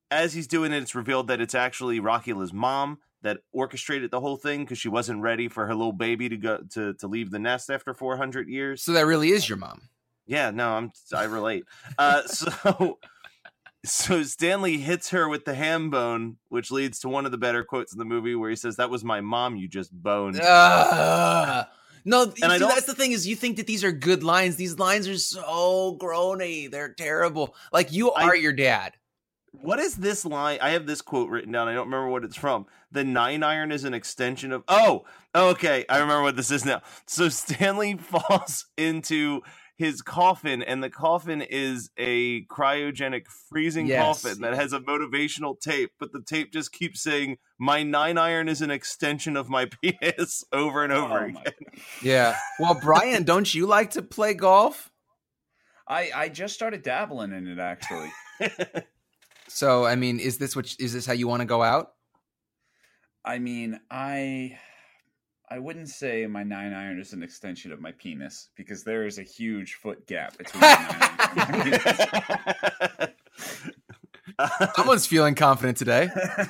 as he's doing it, it's revealed that it's actually Rockula's mom that orchestrated the whole thing because she wasn't ready for her little baby to go to, to leave the nest after four hundred years. So that really is your mom. Yeah, no, I'm I relate. Uh, so so Stanley hits her with the ham bone, which leads to one of the better quotes in the movie where he says, "That was my mom you just boned." Uh, no, And see, I don't- that's the thing is you think that these are good lines. These lines are so groany. They're terrible. Like you I- are your dad. What is this line? I have this quote written down. I don't remember what it's from. The nine iron is an extension of. Oh, okay. I remember what this is now. So Stanley falls into his coffin, and the coffin is a cryogenic freezing Yes. coffin that has a motivational tape, but the tape just keeps saying, "My nine iron is an extension of my penis," over and over Oh, my again. Yeah. Well, Brian, don't you like to play golf? I I just started dabbling in it actually. So, I mean, is this what is this how you want to go out? I mean, I I wouldn't say my nine iron is an extension of my penis because there is a huge foot gap between my nine iron and my penis. Someone's feeling confident today.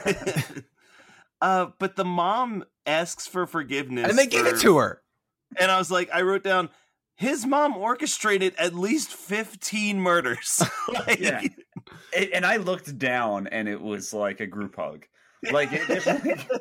uh, but the mom asks for forgiveness, And they give for- it to her. And I was like, I wrote down, his mom orchestrated at least fifteen murders. Like, Yeah. It, and I looked down, and it was like a group hug. Like, it, it,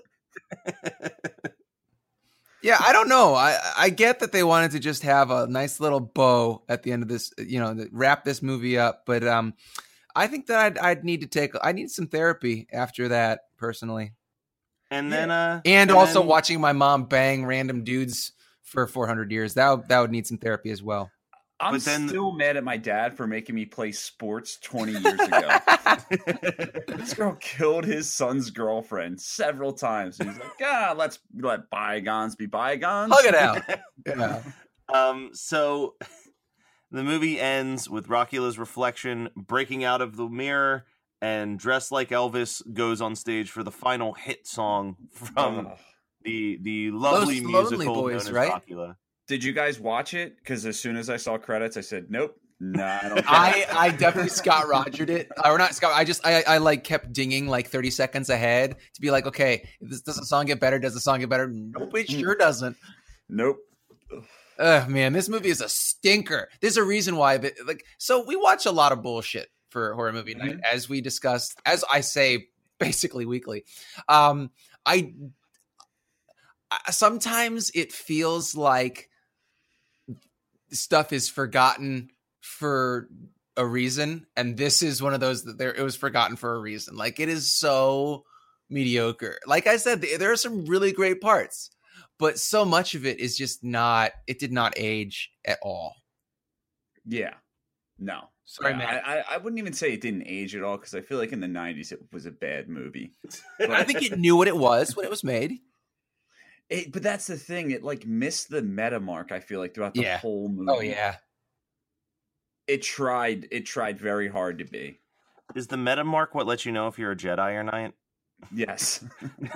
Yeah, I don't know. I I get that they wanted to just have a nice little bow at the end of this, you know, to wrap this movie up. But um, I think that I'd I'd need to take I need some therapy after that personally, And then, uh, and also then- watching my mom bang random dudes for four hundred years. That would, that would need some therapy as well. I'm But then- still mad at my dad for making me play sports twenty years ago. This girl killed his son's girlfriend several times. He's like, "Ah, let's let bygones be bygones." Hug it out. Yeah. Um, so the movie ends with Rockula's reflection breaking out of the mirror, and Dressed Like Elvis goes on stage for the final hit song from Ugh. the the lovely Those Lonely musical Boys, known as right? Rockula. Did you guys watch it? Because as soon as I saw credits, I said, "Nope, nah, I don't." I, I definitely Scott Rogered it, or not Scott. I just I, I like kept dinging like thirty seconds ahead to be like, okay, this, does the song get better? Does the song get better? Nope, it sure doesn't. Nope. Ugh, man, this movie is a stinker. There's a reason why. But like, so we watch a lot of bullshit for horror movie night, as we discussed, as I say, basically weekly. Um, I, I sometimes it feels like stuff is forgotten for a reason, and this is one of those that there it was forgotten for a reason. Like, it is so mediocre. Like I said, there are some really great parts, but so much of it is just not, it did not age at all. Yeah. No. Sorry, Yeah, man. I, I, I wouldn't even say it didn't age at all because I feel like in the nineties it was a bad movie. I think it knew what it was when it was made. It, but that's the thing. It like missed the meta mark, I feel like, throughout the Yeah. whole movie. Oh yeah. It tried it tried very hard to be. Is the meta mark what lets you know if you're a Jedi or not? Yes.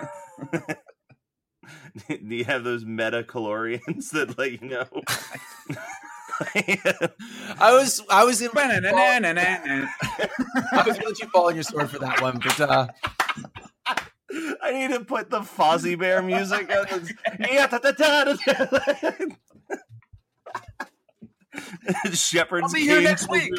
Do you have those meta calorians that let you know? I was I was in I I was gonna let you fall on your sword for that one, but uh I need to put the Fozzie Bear music on. Shepherd's I'll be here King. next week.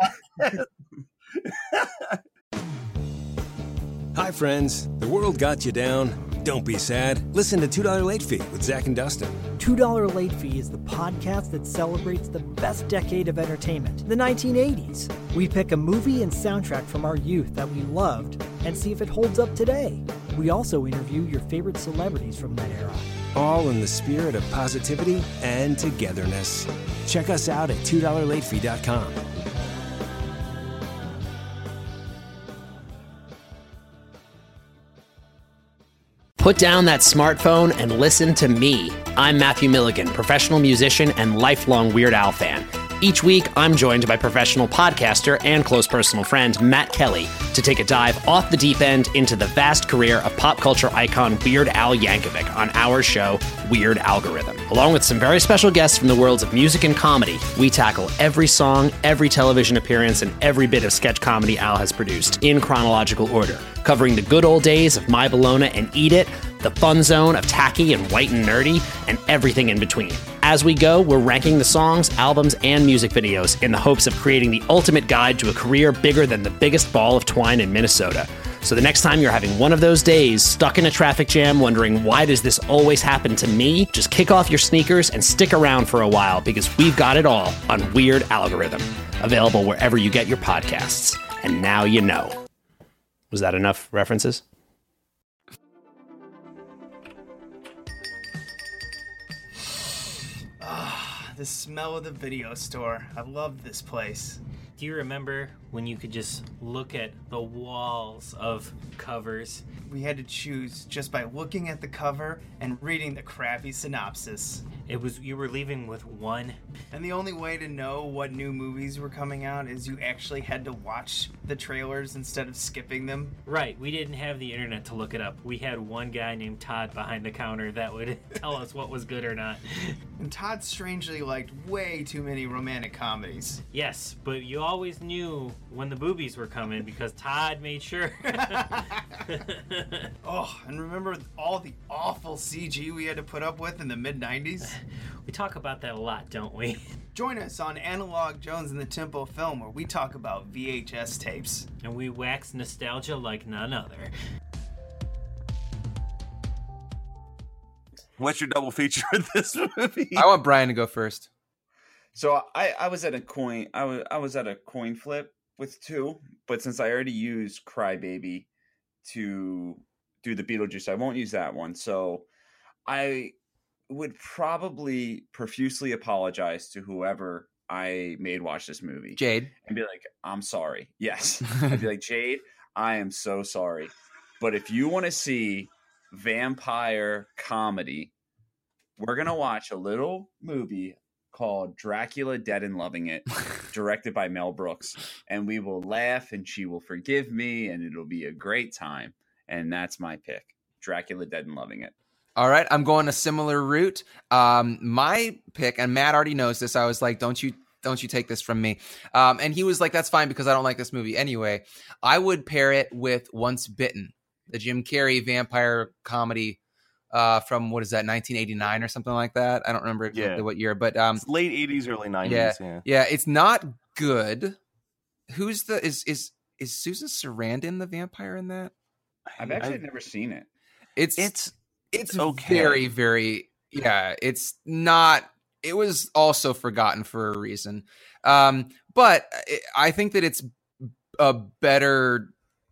Hi, friends. The world got you down. Don't be sad. Listen to two dollar Late Fee with Zach and Dustin. two dollar Late Fee is the podcast that celebrates the best decade of entertainment, the nineteen eighties. We pick a movie and soundtrack from our youth that we loved and see if it holds up today. We also interview your favorite celebrities from that era. All in the spirit of positivity and togetherness. Check us out at two dollar late fee dot com. Put down that smartphone and listen to me. I'm Matthew Milligan, professional musician and lifelong Weird Al fan. Each week, I'm joined by professional podcaster and close personal friend Matt Kelly to take a dive off the deep end into the vast career of pop culture icon Weird Al Yankovic on our show, Weird Algorithm. Along with some very special guests from the worlds of music and comedy, we tackle every song, every television appearance, and every bit of sketch comedy Al has produced in chronological order, covering the good old days of My Bologna and Eat It, the fun zone of tacky and white and nerdy, and everything in between. As we go, we're ranking the songs, albums, and music videos in the hopes of creating the ultimate guide to a career bigger than the biggest ball of twine in Minnesota. So the next time you're having one of those days, stuck in a traffic jam, wondering why does this always happen to me, just kick off your sneakers and stick around for a while, because we've got it all on Weird Algorithm, available wherever you get your podcasts. And now you know. Was that enough references? The smell of the video store. I love this place. Do you remember when you could just look at the walls of covers? We had to choose just by looking at the cover and reading the crappy synopsis. It was you were leaving with one. And the only way to know what new movies were coming out is you actually had to watch the trailers instead of skipping them. Right, we didn't have the internet to look it up. We had one guy named Todd behind the counter that would tell us what was good or not. And Todd strangely liked way too many romantic comedies. Yes, but you always knew when the boobies were coming because Todd made sure. Oh, and remember all the awful C G we had to put up with in the mid nineties? We talk about that a lot, don't we? Join us on Analog Jones and the Tempo Film, where we talk about V H S tapes. And we wax nostalgia like none other. What's your double feature with this movie? I want Brian to go first. So I, I was at a coin I was I was at a coin flip with two, but since I already used Crybaby to do the Beetlejuice, I won't use that one. So I would probably profusely apologize to whoever I made watch this movie. Jade. And be like, I'm sorry. Yes. I'd be like, Jade, I am so sorry. But if you want to see vampire comedy, we're going to watch a little movie called Dracula Dead and Loving It, directed by Mel Brooks. And we will laugh and she will forgive me and it'll be a great time. And that's my pick. Dracula Dead and Loving It. All right, I'm going a similar route. Um, my pick, and Matt already knows this. I was like, "Don't you, don't you take this from me?" Um, and he was like, "That's fine because I don't like this movie anyway." I would pair it with Once Bitten, the Jim Carrey vampire comedy uh, from what is that, nineteen eighty-nine or something like that. I don't remember exactly Yeah. what year, but um, It's late eighties, early nineties. yeah, Yeah, yeah, it's not good. Who's the is is is Susan Sarandon the vampire in that? I've actually I- never seen it. It's It's It's okay. very, very, yeah, it's not, it was also forgotten for a reason. Um, but it, I think that it's a better,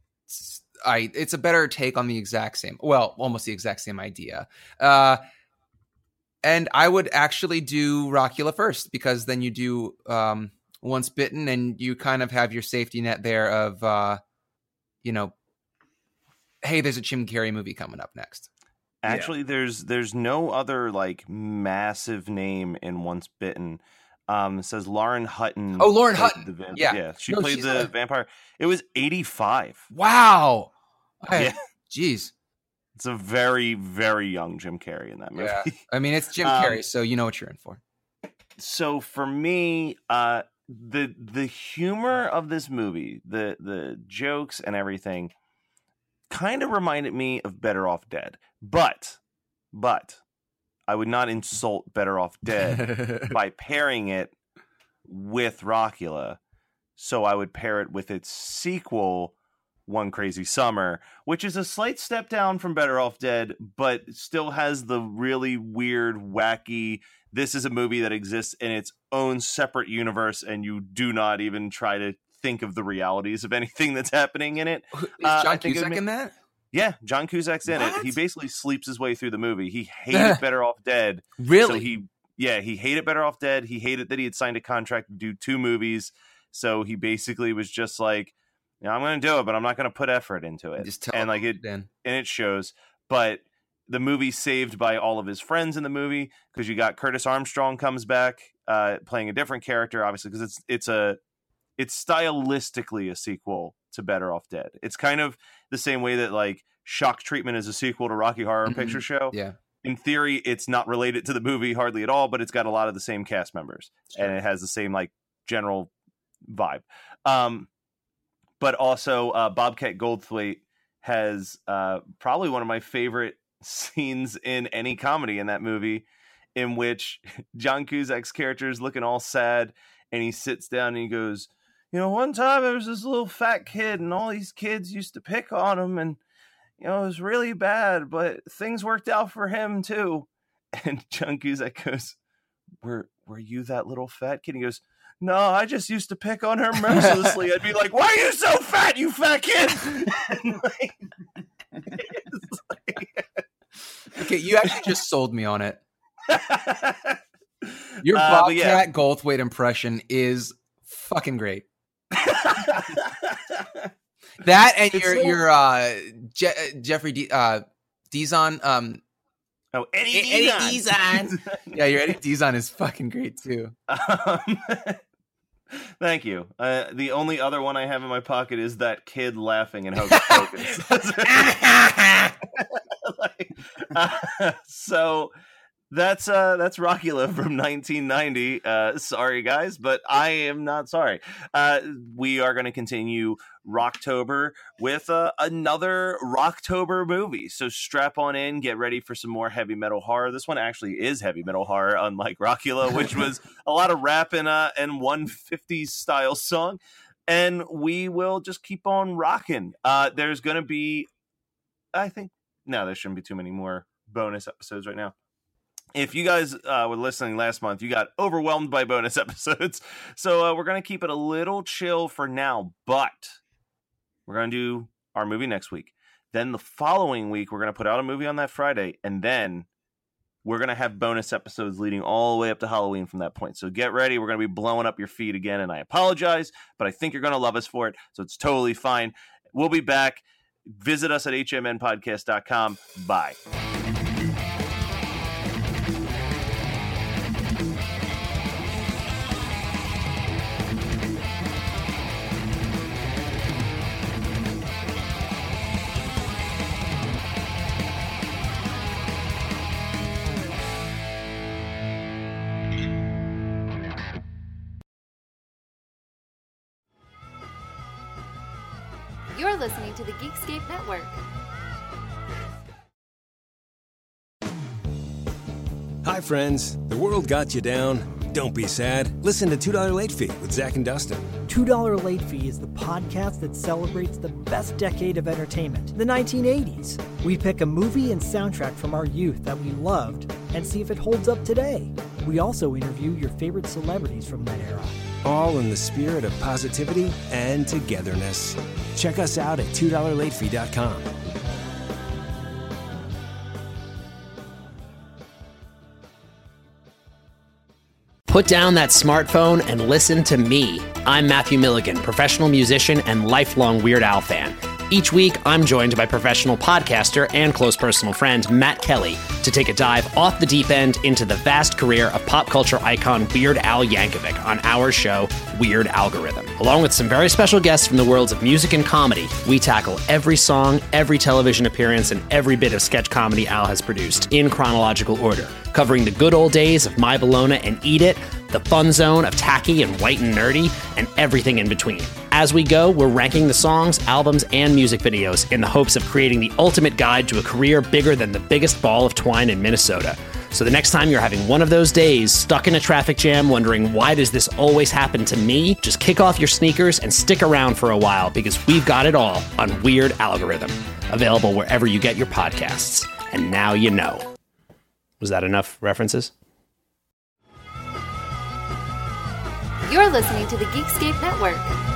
I, it's a better take on the exact same, well, almost the exact same idea. Uh, and I would actually do Rockula first, because then you do um, Once Bitten and you kind of have your safety net there of, uh, you know, hey, there's a Jim Carrey movie coming up next. Actually, yeah. there's there's no other like massive name in Once Bitten. Um, it says Lauren Hutton. Oh, Lauren Hutton. The vamp- yeah, yeah, she no, played the a... vampire. It was eighty-five. Wow. Yeah, jeez. It's a very very young Jim Carrey in that movie. Yeah. I mean, it's Jim um, Carrey, so you know what you're in for. So for me, uh, the the humor of this movie, the the jokes and everything, kind of reminded me of Better Off Dead. But, but, I would not insult Better Off Dead by pairing it with Rockula. So I would pair it with its sequel, One Crazy Summer, which is a slight step down from Better Off Dead, but still has the really weird, wacky, this is a movie that exists in its own separate universe, and you do not even try to think of the realities of anything that's happening in it. Is Uh, John I think it Cusack would in ma- that? Yeah, John Cusack's in What? it. He basically sleeps his way through the movie. He hated Better Off Dead. Really? So he, yeah, he hated Better Off Dead. He hated that he had signed a contract to do two movies. So he basically was just like, yeah, I'm going to do it, but I'm not going to put effort into it. Just tell and him like it, then. and it shows. But the movie's saved by all of his friends in the movie, because you got Curtis Armstrong comes back uh, playing a different character, obviously, because it's it's a it's stylistically a sequel to Better Off Dead. It's kind of the same way that like Shock Treatment is a sequel to Rocky Horror Mhm. Picture Show. Yeah. In theory, it's not related to the movie hardly at all, but it's got a lot of the same cast members, Sure. and it has the same like general vibe. Um, but also, uh, Bobcat Goldthwait has uh, probably one of my favorite scenes in any comedy in that movie, in which John Cusack's character is looking all sad, and he sits down and he goes, "You know, one time there was this little fat kid, and all these kids used to pick on him, and you know, it was really bad, but things worked out for him too." And John Cusack goes, Were were you that little fat kid? He goes, "No, I just used to pick on her mercilessly." I'd be like, "Why are you so fat, you fat kid?" And like, it's like- Okay, you actually just sold me on it. Your Uh, Bobcat but yeah. Goldthwait impression is fucking great. That and It's your so- your uh, Je- Jeffrey D- uh, Dizon, um, Oh, Eddie Eddie Dizon. Dizon. yeah, your Eddie Dizon is fucking great too. Um, thank you. Uh, the only other one I have in my pocket is that kid laughing in Hocus Pocus. Like, uh, so that's uh, that's Rockula from nineteen ninety. Uh, sorry, guys, but I am not sorry. Uh, we are going to continue Rocktober with uh, another Rocktober movie. So strap on in, get ready for some more heavy metal horror. This one actually is heavy metal horror, unlike Rockula, which was a lot of rap and uh, and one fifties style song. And we will just keep on rocking. Uh, there's going to be, I think, no, there shouldn't be too many more bonus episodes right now. If you guys uh, were listening last month, you got overwhelmed by bonus episodes. So uh, we're going to keep it a little chill for now, but we're going to do our movie next week. Then the following week, we're going to put out a movie on that Friday, and then we're going to have bonus episodes leading all the way up to Halloween from that point. So get ready. We're going to be blowing up your feed again, and I apologize, but I think you're going to love us for it, so it's totally fine. We'll be back. Visit us at H M N podcast dot com. Bye. You're listening to the Geekscape Network. Hi, friends. The world got you down. Don't be sad. Listen to two dollar Late Fee with Zach and Dustin. two dollar Late Fee is the podcast that celebrates the best decade of entertainment, the nineteen eighties. We pick a movie and soundtrack from our youth that we loved and see if it holds up today. We also interview your favorite celebrities from that era. All in the spirit of positivity and togetherness. Check us out at two dollar late fee dot com. Put down that smartphone and listen to me. I'm Matthew Milligan, professional musician and lifelong Weird Al fan. Each week, I'm joined by professional podcaster and close personal friend Matt Kelly to take a dive off the deep end into the vast career of pop culture icon Weird Al Yankovic on our show, Weird Algorithm. Along with some very special guests from the worlds of music and comedy, we tackle every song, every television appearance, and every bit of sketch comedy Al has produced in chronological order, covering the good old days of My Bologna and Eat It, the fun zone of tacky and white and nerdy, and everything in between. As we go, we're ranking the songs, albums, and music videos in the hopes of creating the ultimate guide to a career bigger than the biggest ball of twine in Minnesota. So the next time you're having one of those days, stuck in a traffic jam, wondering why does this always happen to me, just kick off your sneakers and stick around for a while because we've got it all on Weird Algorithm, available wherever you get your podcasts. And now you know. Was that enough references? You're listening to the Geekscape Network.